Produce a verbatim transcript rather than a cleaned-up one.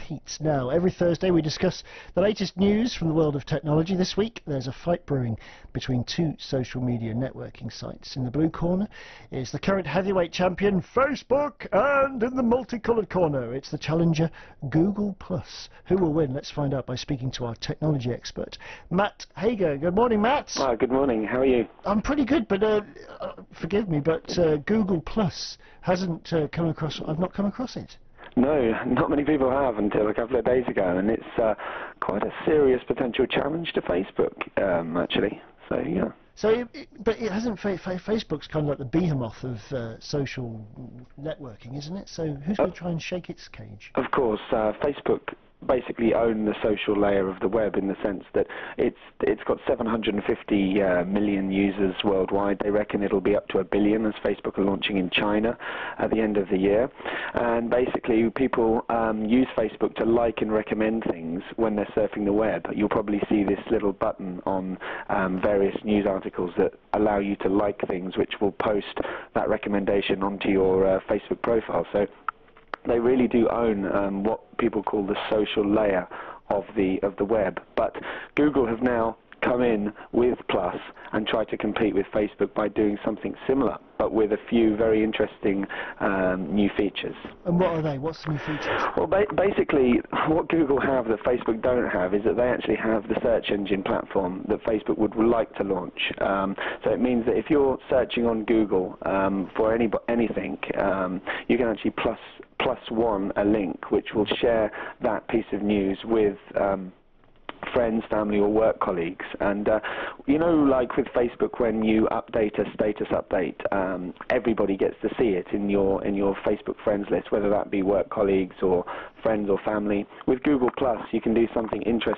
Pete. Now, every Thursday we discuss the latest news from the world of technology. This week there's a fight brewing between two social media networking sites. In the blue corner is the current heavyweight champion, Facebook, and in the multicoloured corner it's the challenger, Google Plus. Who will win? Let's find out by speaking to our technology expert, Matt Hager. Good morning, Matt. Oh, good morning. How are you? I'm pretty good, but uh, uh, forgive me, but uh, Google Plus hasn't uh, come across. I've not come across it. No, not many people have until a couple of days ago, and it's uh, quite a serious potential challenge to Facebook, um, actually. So, yeah. So, it, it, but it hasn't. Fa fa Facebook's kind of like the behemoth of uh, social networking, isn't it? So, who's uh, going to try and shake its cage? Of course, uh, Facebook basically own the social layer of the web, in the sense that it's it's got seven hundred fifty uh, million users worldwide. They reckon it'll be up to a billion as Facebook are launching in China at the end of the year. And basically people um, use Facebook to like and recommend things when they're surfing the web. You'll probably see this little button on um, various news articles that allow you to like things, which will post that recommendation onto your uh, Facebook profile. So they really do own um, what people call the social layer of the of the web. But Google have now come in with Plus and tried to compete with Facebook by doing something similar, but with a few very interesting um, new features. And what are they? What's the new features? Well, ba basically, what Google have that Facebook don't have is that they actually have the search engine platform that Facebook would like to launch. Um, so it means that if you're searching on Google um, for any anything, um, you can actually plus plus one a link which will share that piece of news with um, friends, family or work colleagues. And uh, you know, like with Facebook, when you update a status update, um, everybody gets to see it in your in your Facebook friends list, whether that be work colleagues or friends or family. With Google Plus you can do something interesting